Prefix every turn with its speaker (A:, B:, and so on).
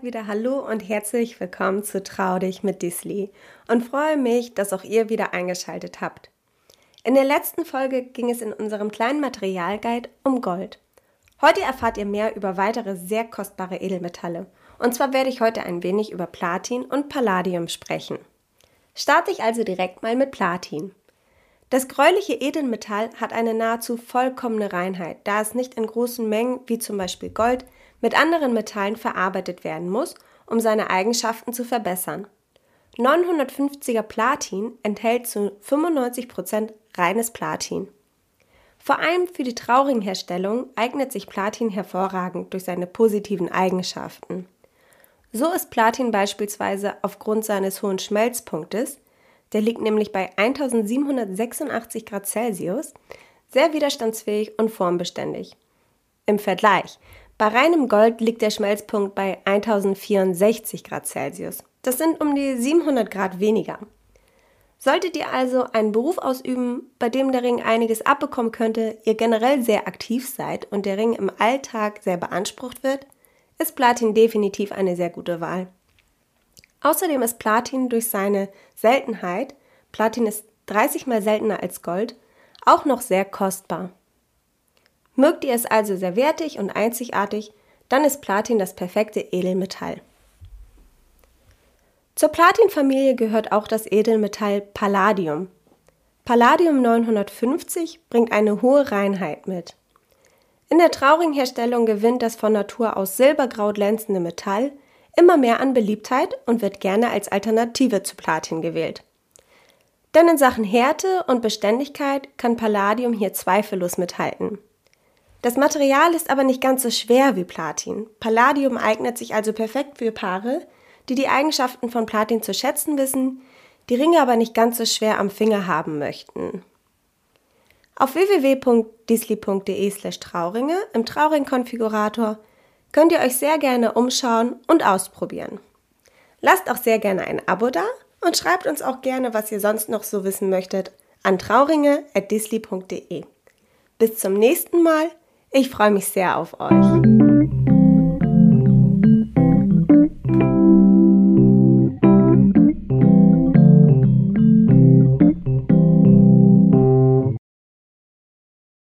A: wieder Hallo und herzlich willkommen zu Trau dich mit Disli und freue mich, dass auch ihr wieder eingeschaltet habt. In der letzten Folge ging es in unserem kleinen Materialguide um Gold. Heute erfahrt ihr mehr über weitere sehr kostbare Edelmetalle. Und zwar werde ich heute ein wenig über Platin und Palladium sprechen. Starte ich also direkt mal mit Platin. Das gräuliche Edelmetall hat eine nahezu vollkommene Reinheit, da es nicht in großen Mengen, wie zum Beispiel Gold, mit anderen Metallen verarbeitet werden muss, um seine Eigenschaften zu verbessern. 950er Platin enthält zu 95% reines Platin. Vor allem für die Trauringherstellung eignet sich Platin hervorragend durch seine positiven Eigenschaften. So ist Platin beispielsweise aufgrund seines hohen Schmelzpunktes, der liegt nämlich bei 1786 Grad Celsius, sehr widerstandsfähig und formbeständig. Im Vergleich: Bei reinem Gold liegt der Schmelzpunkt bei 1064 Grad Celsius. Das sind um die 700 Grad weniger. Solltet ihr also einen Beruf ausüben, bei dem der Ring einiges abbekommen könnte, ihr generell sehr aktiv seid und der Ring im Alltag sehr beansprucht wird, ist Platin definitiv eine sehr gute Wahl. Außerdem ist Platin durch seine Seltenheit, Platin ist 30 mal seltener als Gold, auch noch sehr kostbar. Mögt ihr es also sehr wertig und einzigartig, dann ist Platin das perfekte Edelmetall. Zur Platinfamilie gehört auch das Edelmetall Palladium. Palladium 950 bringt eine hohe Reinheit mit. In der Trauringherstellung gewinnt das von Natur aus silbergrau glänzende Metall immer mehr an Beliebtheit und wird gerne als Alternative zu Platin gewählt. Denn in Sachen Härte und Beständigkeit kann Palladium hier zweifellos mithalten. Das Material ist aber nicht ganz so schwer wie Platin. Palladium eignet sich also perfekt für Paare, die die Eigenschaften von Platin zu schätzen wissen, die Ringe aber nicht ganz so schwer am Finger haben möchten. Auf www.disli.de/Trauringe im Trauring-Konfigurator könnt ihr euch sehr gerne umschauen und ausprobieren. Lasst auch sehr gerne ein Abo da und schreibt uns auch gerne, was ihr sonst noch so wissen möchtet, an trauringe@disli.de. Bis zum nächsten Mal, ich freue mich sehr auf euch.